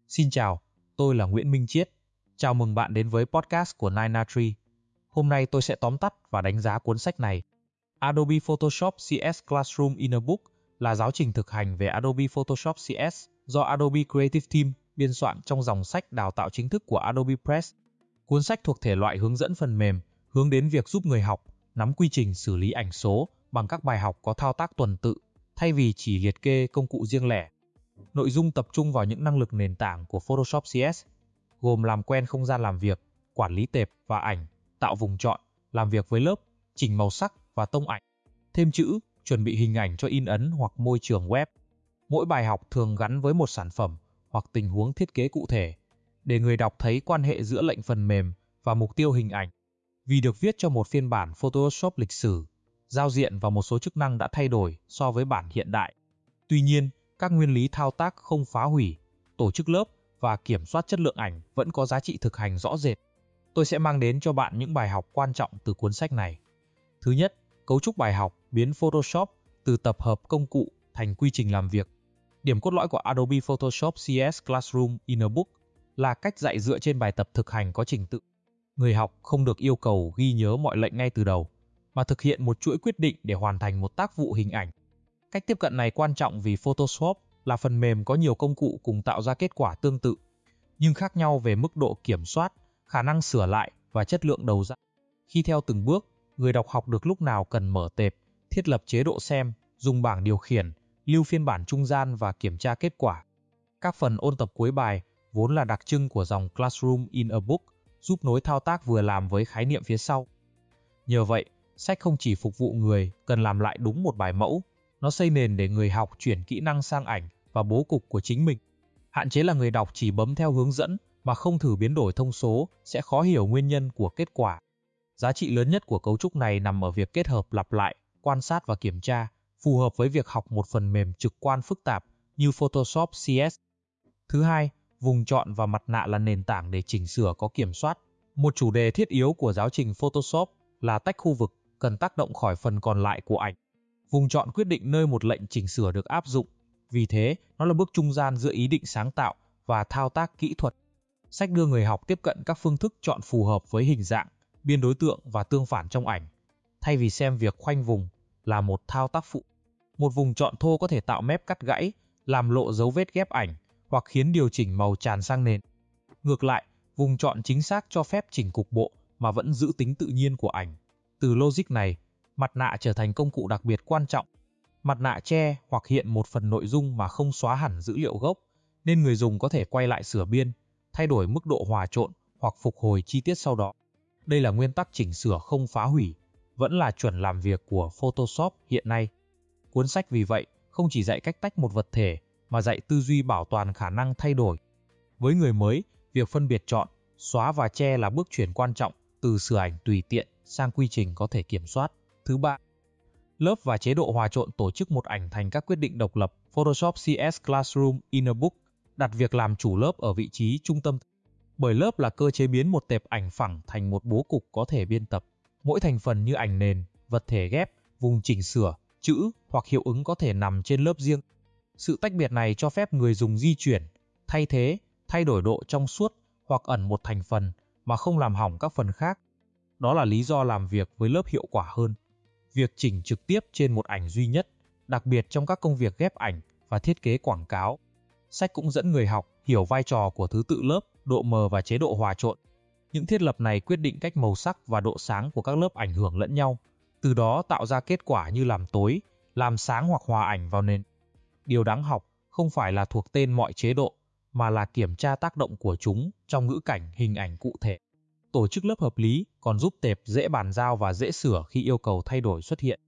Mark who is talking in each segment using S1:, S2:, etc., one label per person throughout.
S1: Xin chào, tôi là Nguyễn Minh Chiết. Chào mừng bạn đến với podcast của 903. Hôm nay tôi sẽ tóm tắt và đánh giá cuốn sách này. Adobe Photoshop CS Classroom in a Book là giáo trình thực hành về Adobe Photoshop CS do Adobe Creative Team biên soạn trong dòng sách đào tạo chính thức của Adobe Press. Cuốn sách thuộc thể loại hướng dẫn phần mềm, hướng đến việc giúp người học nắm quy trình xử lý ảnh số bằng các bài học có thao tác tuần tự, thay vì chỉ liệt kê công cụ riêng lẻ. Nội dung tập trung vào những năng lực nền tảng của Photoshop CS, gồm làm quen không gian làm việc, quản lý tệp và ảnh, tạo vùng chọn, làm việc với lớp, chỉnh màu sắc và tông ảnh, thêm chữ, chuẩn bị hình ảnh cho in ấn hoặc môi trường web. Mỗi bài học thường gắn với một sản phẩm hoặc tình huống thiết kế cụ thể, để người đọc thấy quan hệ giữa lệnh phần mềm và mục tiêu hình ảnh. Vì được viết cho một phiên bản Photoshop lịch sử, giao diện và một số chức năng đã thay đổi so với bản hiện đại. Tuy nhiên, các nguyên lý thao tác không phá hủy, tổ chức lớp và kiểm soát chất lượng ảnh vẫn có giá trị thực hành rõ rệt. Tôi sẽ mang đến cho bạn những bài học quan trọng từ cuốn sách này. Thứ nhất, cấu trúc bài học biến Photoshop từ tập hợp công cụ thành quy trình làm việc. Điểm cốt lõi của Adobe Photoshop CS Classroom in a Book là cách dạy dựa trên bài tập thực hành có trình tự. Người học không được yêu cầu ghi nhớ mọi lệnh ngay từ đầu, mà thực hiện một chuỗi quyết định để hoàn thành một tác vụ hình ảnh. Cách tiếp cận này quan trọng vì Photoshop là phần mềm có nhiều công cụ cùng tạo ra kết quả tương tự, nhưng khác nhau về mức độ kiểm soát, khả năng sửa lại và chất lượng đầu ra. Khi theo từng bước, người đọc học được lúc nào cần mở tệp, thiết lập chế độ xem, dùng bảng điều khiển, lưu phiên bản trung gian và kiểm tra kết quả. Các phần ôn tập cuối bài, vốn là đặc trưng của dòng Classroom in a Book, giúp nối thao tác vừa làm với khái niệm phía sau. Nhờ vậy, sách không chỉ phục vụ người cần làm lại đúng một bài mẫu, nó xây nền để người học chuyển kỹ năng sang ảnh và bố cục của chính mình. Hạn chế là người đọc chỉ bấm theo hướng dẫn mà không thử biến đổi thông số sẽ khó hiểu nguyên nhân của kết quả. Giá trị lớn nhất của cấu trúc này nằm ở việc kết hợp lặp lại, quan sát và kiểm tra, phù hợp với việc học một phần mềm trực quan phức tạp như Photoshop CS. Thứ hai, vùng chọn và mặt nạ là nền tảng để chỉnh sửa có kiểm soát. Một chủ đề thiết yếu của giáo trình Photoshop là tách khu vực cần tác động khỏi phần còn lại của ảnh. Vùng chọn quyết định nơi một lệnh chỉnh sửa được áp dụng, vì thế nó là bước trung gian giữa ý định sáng tạo và thao tác kỹ thuật. Sách đưa người học tiếp cận các phương thức chọn phù hợp với hình dạng, biên đối tượng và tương phản trong ảnh, thay vì xem việc khoanh vùng là một thao tác phụ. Một vùng chọn thô có thể tạo mép cắt gãy, làm lộ dấu vết ghép ảnh hoặc khiến điều chỉnh màu tràn sang nền. Ngược lại, vùng chọn chính xác cho phép chỉnh cục bộ mà vẫn giữ tính tự nhiên của ảnh. Từ logic này, mặt nạ trở thành công cụ đặc biệt quan trọng. Mặt nạ che hoặc hiện một phần nội dung mà không xóa hẳn dữ liệu gốc, nên người dùng có thể quay lại sửa biên, thay đổi mức độ hòa trộn hoặc phục hồi chi tiết sau đó. Đây là nguyên tắc chỉnh sửa không phá hủy, vẫn là chuẩn làm việc của Photoshop hiện nay. Cuốn sách vì vậy không chỉ dạy cách tách một vật thể, mà dạy tư duy bảo toàn khả năng thay đổi. Với người mới, việc phân biệt chọn, xóa và che là bước chuyển quan trọng từ sửa ảnh tùy tiện sang quy trình có thể kiểm soát. Thứ ba, lớp và chế độ hòa trộn tổ chức một ảnh thành các quyết định độc lập. Photoshop CS Classroom in a Book đặt việc làm chủ lớp ở vị trí trung tâm. Bởi lớp là cơ chế biến một tệp ảnh phẳng thành một bố cục có thể biên tập. Mỗi thành phần như ảnh nền, vật thể ghép, vùng chỉnh sửa, chữ hoặc hiệu ứng có thể nằm trên lớp riêng. Sự tách biệt này cho phép người dùng di chuyển, thay thế, thay đổi độ trong suốt hoặc ẩn một thành phần mà không làm hỏng các phần khác. Đó là lý do làm việc với lớp hiệu quả hơn. Việc chỉnh trực tiếp trên một ảnh duy nhất, đặc biệt trong các công việc ghép ảnh và thiết kế quảng cáo. Sách cũng dẫn người học hiểu vai trò của thứ tự lớp, độ mờ và chế độ hòa trộn. Những thiết lập này quyết định cách màu sắc và độ sáng của các lớp ảnh hưởng lẫn nhau, từ đó tạo ra kết quả như làm tối, làm sáng hoặc hòa ảnh vào nền. Điều đáng học không phải là thuộc tên mọi chế độ, mà là kiểm tra tác động của chúng trong ngữ cảnh hình ảnh cụ thể. Tổ chức lớp hợp lý còn giúp tệp dễ bàn giao và dễ sửa khi yêu cầu thay đổi xuất hiện.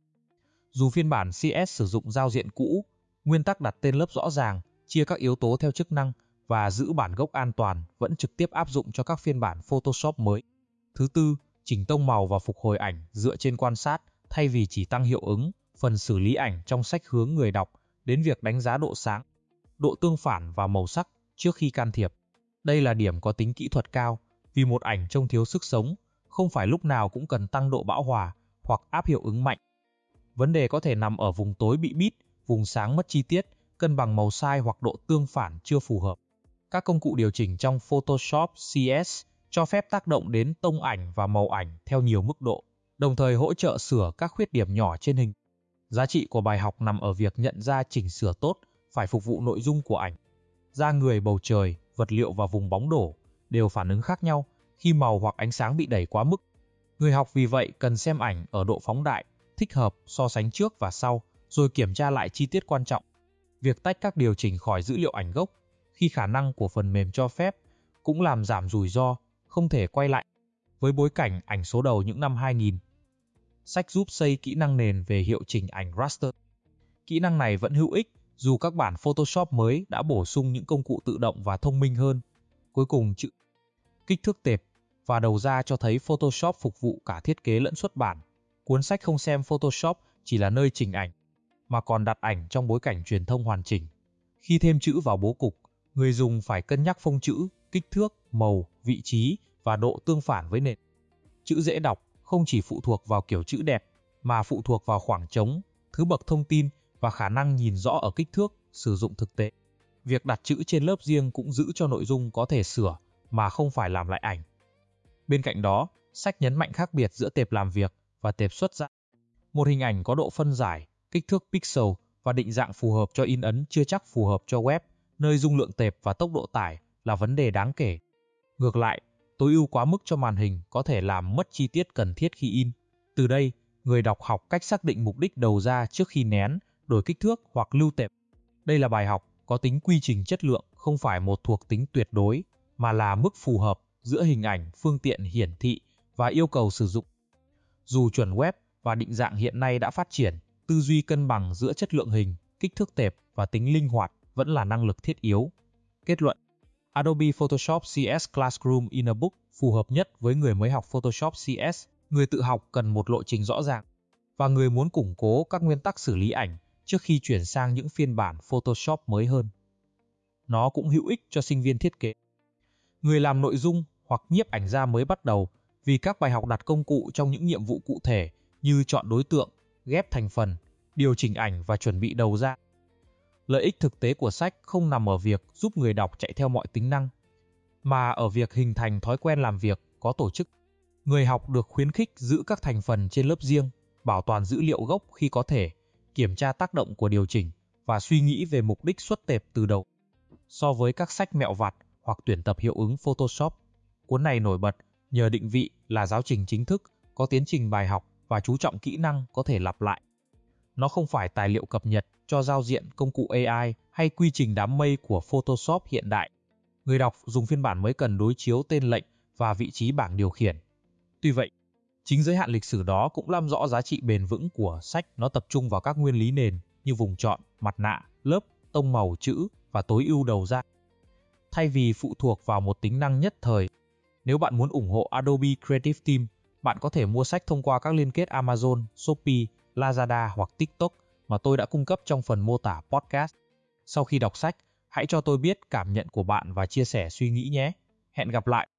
S1: Dù phiên bản CS sử dụng giao diện cũ, nguyên tắc đặt tên lớp rõ ràng, chia các yếu tố theo chức năng và giữ bản gốc an toàn vẫn trực tiếp áp dụng cho các phiên bản Photoshop mới. Thứ tư, chỉnh tông màu và phục hồi ảnh dựa trên quan sát thay vì chỉ tăng hiệu ứng. Phần xử lý ảnh trong sách hướng người đọc đến việc đánh giá độ sáng, độ tương phản và màu sắc trước khi can thiệp. Đây là điểm có tính kỹ thuật cao, vì một ảnh trông thiếu sức sống, không phải lúc nào cũng cần tăng độ bão hòa hoặc áp hiệu ứng mạnh. Vấn đề có thể nằm ở vùng tối bị bít, vùng sáng mất chi tiết, cân bằng màu sai hoặc độ tương phản chưa phù hợp. Các công cụ điều chỉnh trong Photoshop CS cho phép tác động đến tông ảnh và màu ảnh theo nhiều mức độ, đồng thời hỗ trợ sửa các khuyết điểm nhỏ trên hình. Giá trị của bài học nằm ở việc nhận ra chỉnh sửa tốt phải phục vụ nội dung của ảnh. Da người, bầu trời, vật liệu và vùng bóng đổ đều phản ứng khác nhau khi màu hoặc ánh sáng bị đẩy quá mức. Người học vì vậy cần xem ảnh ở độ phóng đại, thích hợp, so sánh trước và sau, rồi kiểm tra lại chi tiết quan trọng. Việc tách các điều chỉnh khỏi dữ liệu ảnh gốc khi khả năng của phần mềm cho phép cũng làm giảm rủi ro, không thể quay lại. Với bối cảnh ảnh số đầu những năm 2000, sách giúp xây kỹ năng nền về hiệu chỉnh ảnh raster. Kỹ năng này vẫn hữu ích dù các bản Photoshop mới đã bổ sung những công cụ tự động và thông minh hơn. Cuối cùng, chữ kích thước tệp và đầu ra cho thấy Photoshop phục vụ cả thiết kế lẫn xuất bản. Cuốn sách không xem Photoshop chỉ là nơi chỉnh ảnh, mà còn đặt ảnh trong bối cảnh truyền thông hoàn chỉnh. Khi thêm chữ vào bố cục, người dùng phải cân nhắc phông chữ, kích thước, màu, vị trí và độ tương phản với nền. Chữ dễ đọc không chỉ phụ thuộc vào kiểu chữ đẹp, mà phụ thuộc vào khoảng trống, thứ bậc thông tin và khả năng nhìn rõ ở kích thước sử dụng thực tế. Việc đặt chữ trên lớp riêng cũng giữ cho nội dung có thể sửa mà không phải làm lại ảnh. Bên cạnh đó, sách nhấn mạnh khác biệt giữa tệp làm việc và tệp xuất ra. Một hình ảnh có độ phân giải, kích thước pixel và định dạng phù hợp cho in ấn chưa chắc phù hợp cho web, nơi dung lượng tệp và tốc độ tải là vấn đề đáng kể. Ngược lại, tối ưu quá mức cho màn hình có thể làm mất chi tiết cần thiết khi in. Từ đây, người đọc học cách xác định mục đích đầu ra trước khi nén, đổi kích thước hoặc lưu tệp. Đây là bài học có tính quy trình chất lượng, không phải một thuộc tính tuyệt đối, mà là mức phù hợp giữa hình ảnh, phương tiện hiển thị và yêu cầu sử dụng. Dù chuẩn web và định dạng hiện nay đã phát triển, tư duy cân bằng giữa chất lượng hình, kích thước tệp và tính linh hoạt vẫn là năng lực thiết yếu. Kết luận: Adobe Photoshop CS Classroom in a Book phù hợp nhất với người mới học Photoshop CS, người tự học cần một lộ trình rõ ràng, và người muốn củng cố các nguyên tắc xử lý ảnh trước khi chuyển sang những phiên bản Photoshop mới hơn. Nó cũng hữu ích cho sinh viên thiết kế, người làm nội dung hoặc nhiếp ảnh gia mới bắt đầu, vì các bài học đặt công cụ trong những nhiệm vụ cụ thể như chọn đối tượng, ghép thành phần, điều chỉnh ảnh và chuẩn bị đầu ra. Lợi ích thực tế của sách không nằm ở việc giúp người đọc chạy theo mọi tính năng, mà ở việc hình thành thói quen làm việc có tổ chức. Người học được khuyến khích giữ các thành phần trên lớp riêng, bảo toàn dữ liệu gốc khi có thể, kiểm tra tác động của điều chỉnh và suy nghĩ về mục đích xuất tệp từ đầu. So với các sách mẹo vặt hoặc tuyển tập hiệu ứng Photoshop, cuốn này nổi bật nhờ định vị là giáo trình chính thức, có tiến trình bài học và chú trọng kỹ năng có thể lặp lại. Nó không phải tài liệu cập nhật cho giao diện công cụ AI hay quy trình đám mây của Photoshop hiện đại. Người đọc dùng phiên bản mới cần đối chiếu tên lệnh và vị trí bảng điều khiển. Tuy vậy, chính giới hạn lịch sử đó cũng làm rõ giá trị bền vững của sách. Nó tập trung vào các nguyên lý nền như vùng chọn, mặt nạ, lớp, tông màu chữ và tối ưu đầu ra, thay vì phụ thuộc vào một tính năng nhất thời. Nếu bạn muốn ủng hộ Adobe Creative Team, bạn có thể mua sách thông qua các liên kết Amazon, Shopee, Lazada hoặc TikTok mà tôi đã cung cấp trong phần mô tả podcast. Sau khi đọc sách, hãy cho tôi biết cảm nhận của bạn và chia sẻ suy nghĩ nhé. Hẹn gặp lại!